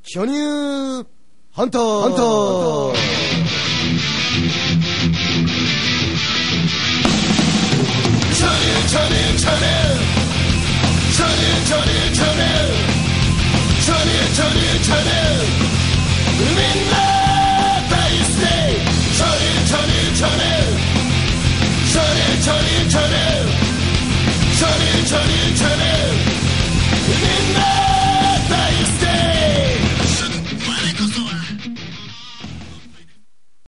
巨乳ハンター。みんな大好き。チャネル